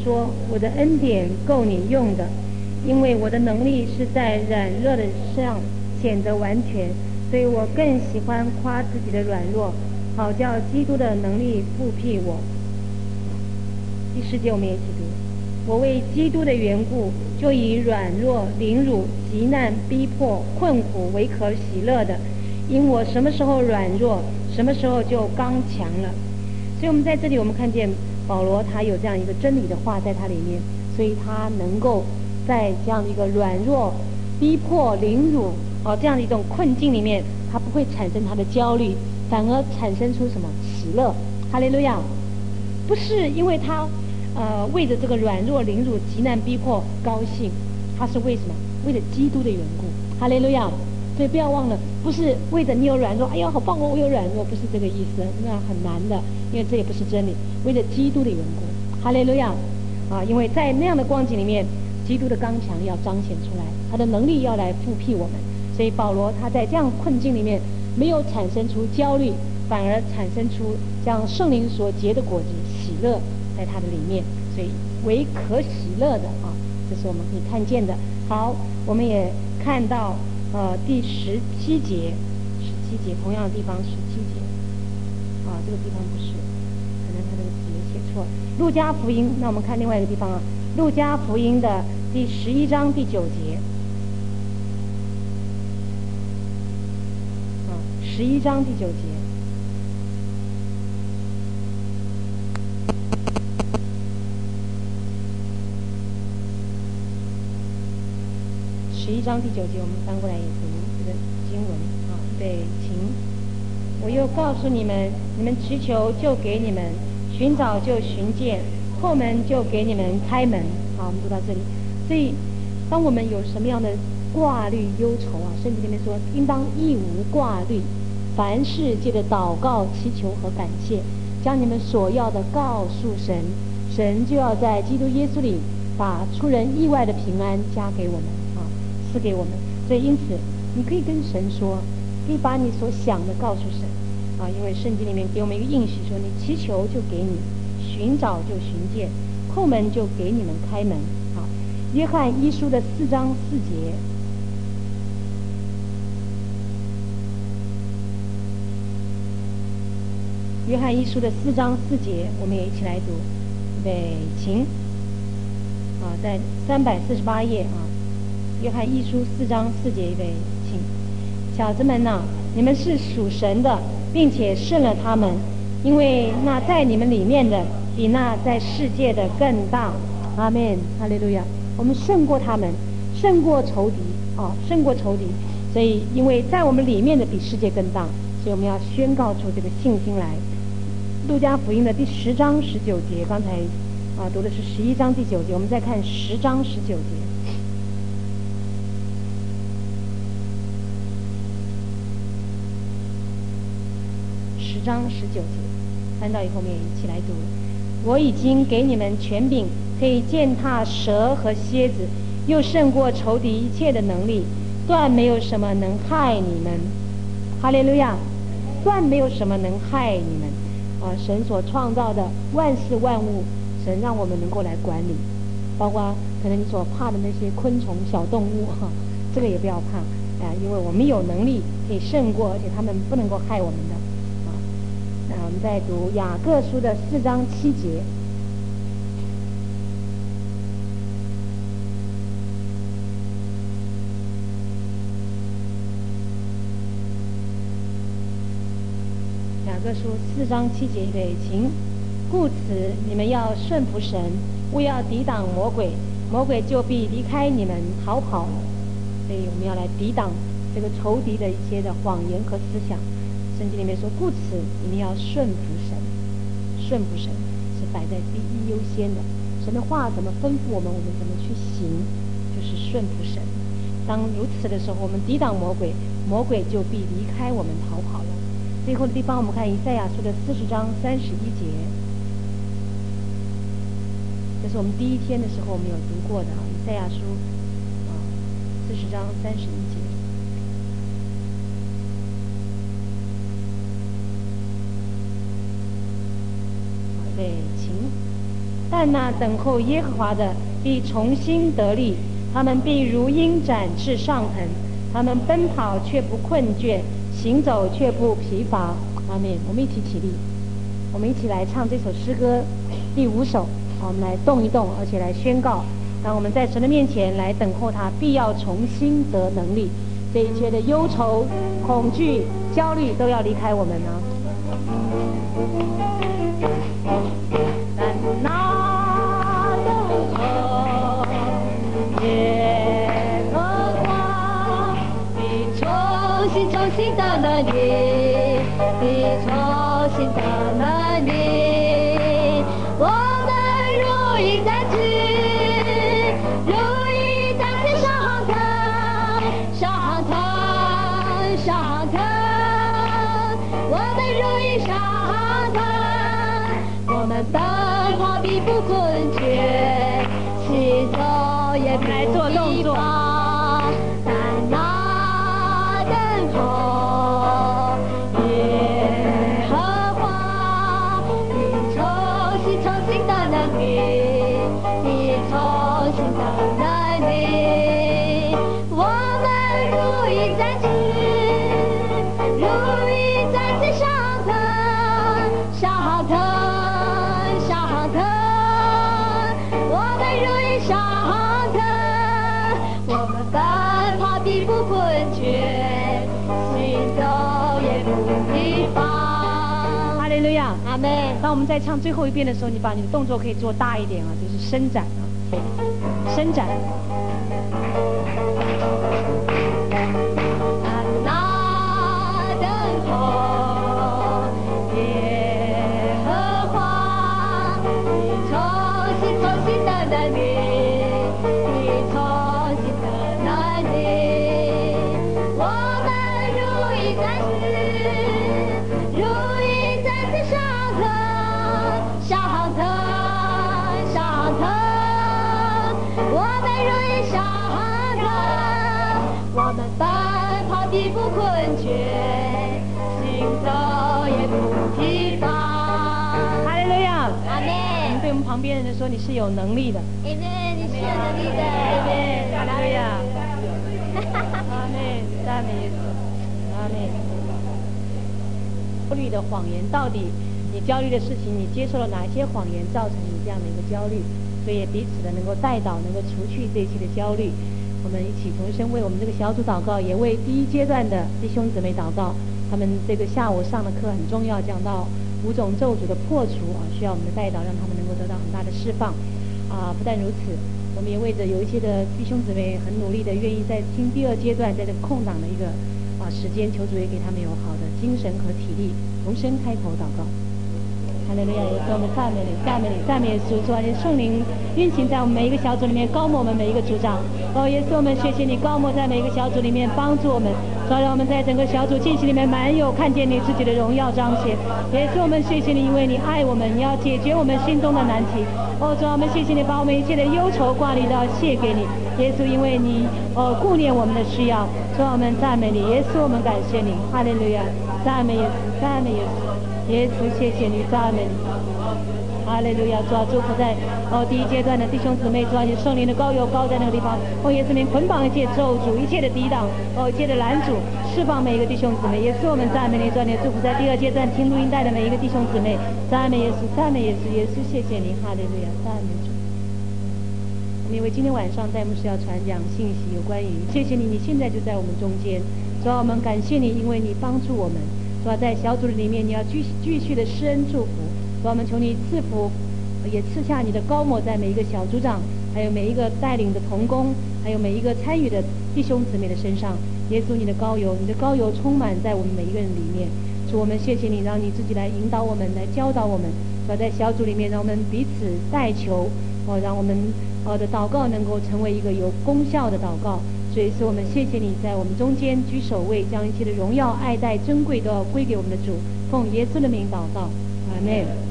说我的恩典够你用的，因为我的能力是在软弱的上显得完全，所以我更喜欢夸自己的软弱，好叫基督的能力复辟我。第10节我们也一起读：我为基督的缘故，就以软弱、凌辱、急难、逼迫、困苦为可喜乐的，因我什么时候软弱，什么时候就刚强了。所以我们在这里，我们看见保罗他有这样一个真理的话在他里面，所以他能够在这样的一个软弱、逼迫、凌辱这样的一种困境里面，他不会产生他的焦虑，反而产生出什么喜乐。哈利路亚！不是因为他为着这个软弱、凌辱、急难、逼迫高兴，他是为什么？为了基督的缘故。哈利路亚！所以不要忘了，不是为着你有软弱，哎呀好棒哦，我有软弱，不是这个意思，那很难的，因为这也不是真理。为了基督的缘故，哈利路亚！因为在那样的光景里面，基督的刚强要彰显出来，他的能力要来复辟我们。所以保罗他在这样困境里面没有产生出焦虑，反而产生出像圣灵所结的果子喜乐在他的里面，所以为可喜乐的这是我们可以看见的。好，我们也看到第17节同样的地方17节这个地方不是，可能他这个字也写错了。路加福音，那我们看另外一个地方路加福音的第11章第9节11章第9节。11章第9节，我们翻过来也读这个经文预备请。我又告诉你们，你们祈求就给你们，寻找就寻见，叩门就给你们开门。好，我们读到这里。所以当我们有什么样的挂虑忧愁圣经里面说应当一无挂虑，凡事借着祷告祈求和感谢，将你们所要的告诉神，神就要在基督耶稣里把出人意外的平安加给我们赐给我们。所以因此你可以跟神说，可以把你所想的告诉神因为圣经里面给我们一个应许说，你祈求就给你，寻找就寻见，叩门就给你们开门。约翰一书的4章4节，约翰一书的4章4节，我们也一起来读。预备请在348页约翰一书4章4节，预备请。小子们你们是属神的，并且胜了他们，因为那在你们里面的比那在世界的更大。阿们，哈利路亚！我们胜过他们，胜过仇敌胜过仇敌。所以因为在我们里面的比世界更大，所以我们要宣告出这个信心来。路加福音的第10章19节，刚才读的是11章第9节，我们再看10章19节。10章19节，翻到以后我们也一起来读。我已经给你们权柄，可以践踏蛇和蝎子，又胜过仇敌一切的能力，断没有什么能害你们。哈利路亚！断没有什么能害你们神所创造的万事万物，神让我们能够来管理，包括可能你所怕的那些昆虫小动物这个也不要怕因为我们有能力可以胜过，而且他们不能够害我们的那我们再读雅各书的4章7节。雅各书4章7节，预备请。故此你们要顺服神，不要抵挡魔鬼，魔鬼就必离开你们逃跑了。所以我们要来抵挡这个仇敌的一些的谎言和思想。圣经里面说，故此你们要顺服神，顺服神是摆在第一优先的。神的话怎么吩咐我们，我们怎么去行，就是顺服神。当如此的时候，我们抵挡魔鬼，魔鬼就必离开我们逃跑了。最后的地方我们看以赛亚书的40章31节，这是我们第一天的时候我们有读过的以赛亚书40章31节。对，请。 但那等候耶和华的必重新得力，他们必如鹰展翅上腾，他们奔跑却不困倦，行走却不疲乏。阿们。我们一起起立，我们一起来唱这首诗歌第5首。我们来动一动，而且来宣告，让我们在神的面前来等候他，必要重新得能力。这一切的忧愁、恐惧、焦虑都要离开我们呢。但那等候耶和华，必重新的能力，必重新的能力，我们如鹰展翅，如鹰展翅上腾，上腾，上腾，我们如鹰上腾，我们奔跑必不困倦，行走也不疲乏。但那等候耶和华，必重新的能力，必重新的能力，我们如鹰展翅，如鹰展翅上腾，上腾，上腾，我们如鹰上腾，我们奔跑必不困倦，行走也不疲乏。哈利路亚，阿门。当我们在唱最后一遍的时候，你把你的动作可以做大一点啊，就是伸展啊，伸展。那等候耶和华，必重新的能力，必重新的能力，我们如鹰展翅，如鹰展翅上腾，上腾，上腾，我们如鹰上腾，我们奔跑必不困倦，行走也不疲乏。哈利路亚，阿门。对我们旁边人说，你是有能力的。阿门，你是有能力的。阿门，哈利路亚。阿门，赞美耶稣。阿门。焦虑的谎言，到底你焦虑的事情，你接受了哪一些谎言，造成你这样的一个焦虑？所以也彼此的能够带导，能够除去这些的焦虑。我们一起同声为我们这个小组祷告，也为第一阶段的弟兄姊妹祷告。他们这个下午上的课很重要，讲到5种咒诅的破除啊，需要我们的带导，让他们能够得到很大的释放啊。不但如此，我们也为着有一些的弟兄姊妹很努力的，愿意在听第2阶段，在这个空档的一个时间，求主也给他们有好的精神和体力。同声开口祷告。哈利路亚！耶稣，我们赞美你，赞美你，赞美耶稣！主啊，圣灵运行在我们每一个小组里面，高摩我们每一个组长。哦，耶稣，我们谢谢你高摩在每一个小组里面帮助我们，主啊，让我们在整个小组进行里面满有看见你自己的荣耀彰显。耶稣，我们谢谢你，因为你爱我们，你要解决我们心中的难题。哦，主啊，我们谢谢你把我们一切的忧愁挂虑都要卸给你。耶稣，因为你顾念我们的需要。主啊，我们赞美你，耶稣，我们感谢你。哈利路亚！赞美耶稣，赞美耶稣。耶稣，谢谢你，赞美你，哈利路亚！主啊，祝福在第一阶段的弟兄姊妹，主啊，你圣灵的膏油膏在那个地方，耶稣，你捆绑一切咒诅，一切的抵挡，一切的拦阻，释放每一个弟兄姊妹。耶稣，我们赞美你，主啊，你祝福在第2阶段听录音带的每一个弟兄姊妹，赞美耶稣，赞美耶稣，耶稣，谢谢你，哈利路亚，赞美主。我们因为今天晚上戴牧师要传讲信息，有关于谢谢你，你现在就在我们中间，主啊，我们感谢你，因为你帮助我们。主啊，在小组里面，你要继续的施恩祝福。主啊，我们求你赐福，也赐下你的膏抹在每一个小组长，还有每一个带领的同工，还有每一个参与的弟兄姊妹的身上。耶稣，你的膏油充满在我们每一个人里面。主，我们谢谢你，让你自己来引导我们，来教导我们。主啊，在小组里面，让我们彼此代求，让我们的祷告能够成为一个有功效的祷告。所以是我们谢谢你在我们中间居首位，将一切的荣耀、爱戴、珍贵都要归给我们的主。奉耶稣的名祷告，阿们。